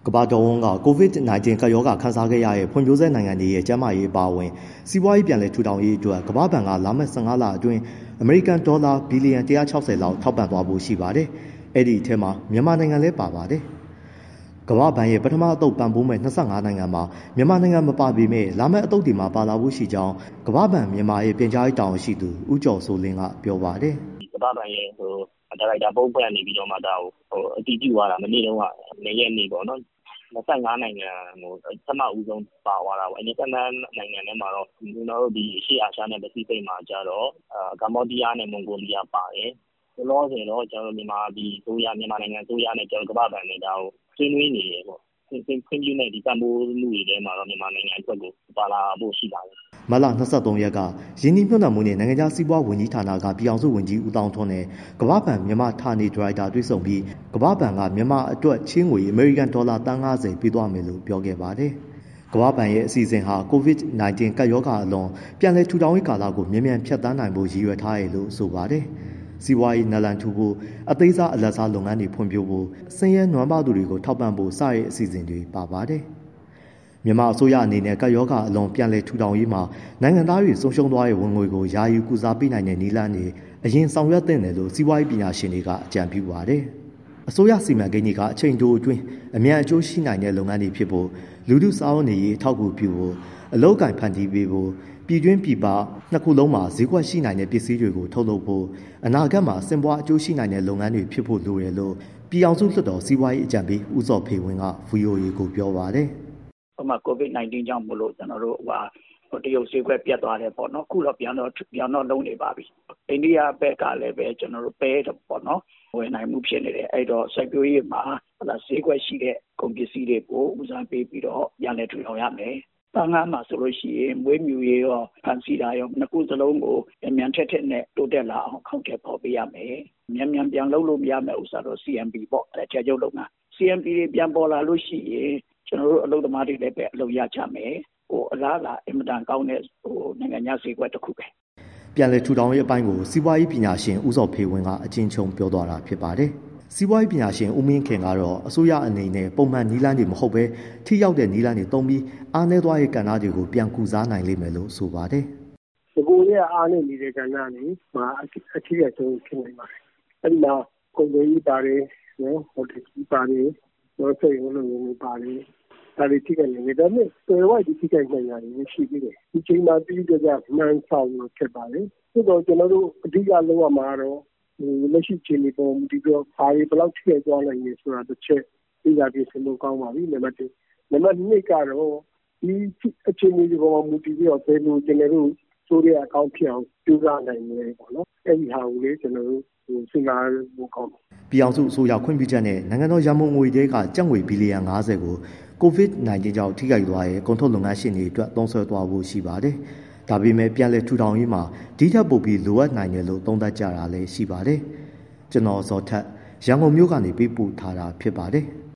ကမ္ဘာတော်ဝန်က COVID-19 ကပ်ရောဂါခံစားခဲ့ရတဲ့ဖွံ့ဖြိုးဆဲနိုင်ငံတွေရဲ့ကျန်းမာရေးအပါအဝင်စီးပွားရေးပြန်လည်ထူထောင်ရေးအတွက်ကမ္ဘာ့ဘဏ်ကလာမယ့်15လအတွင်းအမေရိကန်ဒေါ်လာဘီလီယံ160လောက်ထောက်ပံ့သွားဖို့ရှိပါတယ်။အဲ့ဒီအထက်မှာမြန်မာနိုင်ငံလည်းပါပါတယ်။ကမ္ဘာ့ဘဏ်ရဲ့ပထမအသုတ်ပံ့ပိုးမဲ့25နိုင်ငံမှာမြန်မာနိုင်ငံမပါပေမဲ့လာမယ့်အသုတ်တွေမှာပါလာဖို့ရှိကြောင်းကမ္ဘာ့ဘဏ်မြန်မာရဲ့ပြန်ကြားရေးတာဝန်ရှိသူဦးကျော်စိုးလင်းကပြောပါတယ်။ကမ္ဘာ့ဘဏ်ရဲ့ဒါရိုက်တာဘုတ်ဖွဲ့နေပြီးတော့မှဒါကိုအတည်ပြုသွားတာမနေ့တုန်းကနေ့ရက်နေ့ပေါ့နော်25နိုင်ငံကိုပထမဦးဆုံးပါသွားတာပေါ့25နိုင်ငံထဲမှာတော့ကျွန်တော်တို့ဒီအရှေ့အာရှနဲ့ပစိဖိတ်မှာကျတော့ကမ္ဘောဒီးယားနဲ့မွန်ဂိုလီးယားပါတယ်။လောလောဆယ်တော့ကျွန်တော်တို့မြန်မာနိုင်ငံအစိုးရနဲ့ကျွန်တော်ကမ္ဘာ့ဘဏ်နဲ့ဒါကိုဆွေးနွေးနေတယ်ပေါ့။ခွင့်ပြုတဲ့ဒီပံ့ပိုးမှုတွေထဲမှာတော့မြန်မာနိုင်ငံအတွက်ကိုပါလာဖို့ရှိပါတယ်။မလ23ရက်ကရင်းနှီးမြှုပ်နှံမှုနဲ့နိုင်ငံခြားစီးပွားဝန်ကြီးဌာနကပြည်အောင်စုဝန်ကြီးဦးသောင်းထွန်းနဲ့ကမ္ဘာ့ဘဏ်မြန်မာဌာနေဒါရိုက်တာတွေ့ဆုံပြီးကမ္ဘာ့ဘဏ်ကမြန်မာအတွက်ချေးငွေအမေရိကန်ဒေါ်လာသန်း50ပေးသွားမယ်လို့ပြောခဲ့ပါတယ်။ကမ္ဘာ့ဘဏ်ရဲ့အစီအစဉ်ဟာ COVID-19 ကပ်ရောဂါအလွန်ပြန်လည်ထူထောင်ရေးကာလကိုမြန်မြန်ဖြတ်သန်းနိုင်ဖို့ရည်ရွယ်ထားတယ်လို့ဆိုပါတယ်။စီးပွားရေးနလန်ထူဖို့အသေးစားအလတ်စားလုပ်ငန်းတွေဖွံ့ဖြိုးဖို့ဆင်းရဲနွမ်းပါးသူတွေကိုထောက်ပံ့ဖို့စတဲ့အစီအစဉ်တွေပါပါတယ်။မြန်မာအစိုးရအနေနဲ့ကပ်ရောဂါအလွန်ပြန်လည်ထူထောင်ရေးမှာနိုင်ငံသားတွေဆုံးရှုံးသွားတဲ့ဝင်ငွေကိုယာယီကုစားပေးနိုင်တဲ့နည်းလမ်းတွေအရင်ဆောင်ရွက်သင့်တယ်လို့စီးပွားရေးပညာရှင်တွေကအကြံပြုပါတယ်။အစိုးရစီမံကိန်းတွေကအချိန်တိုအတွင်းအမြန်အကျိုးရှိနိုင်တဲ့လုပ်ငန်းတွေဖြစ်ဖို့လူထုစားဝတ်နေရေးအထောက်အကူပြုဖို့အလုပ်အကိုင်ဖန်တီးပေးဖို့ပြည်တွင်းပြည်ပနှစ်ခုလုံးမှာဈေးကွက်ရှိနိုင်တဲ့ပစ္စည်းတွေကိုထုတ်လုပ်ဖို့အနာဂတ်မှာစင်ပွားအကျိုးရှိနိုင်တဲ့လုပ်ငန်းတွေဖြစ်ဖို့လိုတယ်လို့ပြည်အောင်စုလွှတ်တော်စီးပွားရေးအကြံပေးဦးစောဖေဝင်းက VOA ကိုပြောပါတယ်။COVID-19 ကြောင့်မို့လို့ကျွန်တော်တို့တရုတ်ဈေးကွက်ပြတ်သွားတယ်ပေါ့နော်ခုတော့ပြန်တော့လုံးနေပါပြီအိန္ဒိယဘက်ကလည်းပဲကျွန်တော်တို့ပဲတော့ပေါ့နော်ဝယ်နိုင်မှုဖြစ်နေတယ်အဲ့တော့စိုက်ပျိုးရေးမှာဈေးကွက်ရှိတဲ့ကုန်ပစ္စည်းတွေကိုဦးစားပေးပြီးတော့ပြန်လည်ထူထောင်ရမယ်တန်ခါမှာဆိုလို့ရှိရင်မွေးမြူရေးရောဖန်စီတာရောနှစ်ခုစလုံးကိုမြန်ထက်နဲ့တိုးတက်လာအောင်ခေါင်းထည့်ပေါ်ပေးရမယ်မြန်ပြန်လုပ်လို့မရမယ့်ဥစ္စာတော့ CMP ပေါ့အဲ့ကျချုပ်လုပ်ငန်း CMP တွေပြန်ပေါ်လာလို့ရှိရင်ကျွန်တော်တို့အလုပ်သမားတွေလည်းပဲအလုပ်ရကြမယ်အလားလာအင်မတန်ကောင်းတဲ့နိုင်ငံခြားဈေးကွက်တစ်ခုပဲပြန်လည်ထူထောင်ရေးအပိုင်းကိုစီးပွားရေးပညာရှင်ဦးစောဖေဝင်းကအကျဉ်းချုပ်ပြောသွားတာဖြစ်ပါတယ်စီးပွားရေးပညာရှင်ဦးမင်းခင်ကတော့အစိုးရအနေနဲ့ပုံမှန်နီးလန်းတွေမဟုတ်ပဲထိရောက်တဲ့နီးလန်းတွေသုံးပြီးအားနည်းသွားတဲ့ကဏ္ဍတွေကိုပြန်ကူစားနိုင်လိမ့်မယ်လို့ဆိုပါတယ်ဒီကိုရဲ့အားနည်းနေတဲ့ကဏ္ဍတွေမှာအထူးဆုံးဖြစ်နေပါတယ်အဲ့ဒီမှာကုန်သွယ်ရေးပါတယ်နော်ဟိုတယ်ကြီးပါတယ်တော့စိတ်ဝင်လို့နေပါတယ်ဒါတွေထိခိုက်နေတယ်ဒါပေမဲ့တော်တော်ကြီးထိခိုက်နိုင်ရတယ်ရှိသေးတယ်ဒီချိန်မှာပြီးတော့မှန်းဆောင်လို့ဖြစ်ပါတယ်သို့တော့ကျွန်တော်တို့အဓိကလုပ်ရမှာတော့လက်ရှိချိန်ဒီပေါ်ဒီတော့ဘာတွေဘယ်လောက်ထိခိုက်သွားနိုင်လဲဆိုတာတစ်ချက်သိရပြီးဆုံးလို့ကောင်းပါပြီနံပါတ်2ကတော့ဒီအခြေအနေဒီပေါ်မှာမူတည်ပြီးတော့ဘယ်လိုကျွန်တော်တို့ဆိုရအကောင့်ဖြစ်အောင်ကြိုးစားနိုင်လဲပေါ့နော်အဲ့ဒီဟာကိုလေကျွန်တော်တို့စဉ်းစားဖို့ကောင်းတယ်ပြည်အောင်စုအစိုးရခွင့်ပြုချက်နဲ့နိုင်ငံတော်ရန်ပုံငွေတွေကကျပ်ငွေဘီလီယံ50ကိုCOVID-19 ကြောင့်ထိခိုက်သွားတဲ့ကုန်ထုတ်လုပ်ငန်းရှင်တွေအတွက်သုံးစွဲသွားဖို့ရှိပါတယ်။ဒါပေမဲ့ပြန်လည်ထူထောင်ရေးမှာဒီထက်ပိုပြီးလိုအပ်နိုင်တယ်လို့သုံးသပ်ကြတာလည်းရှိပါတယ်။ကျွန်တော်ဇော်ထက်ရန်ကုန်မြို့ကနေပေးပို့ထားတာဖြစ်ပါတယ်။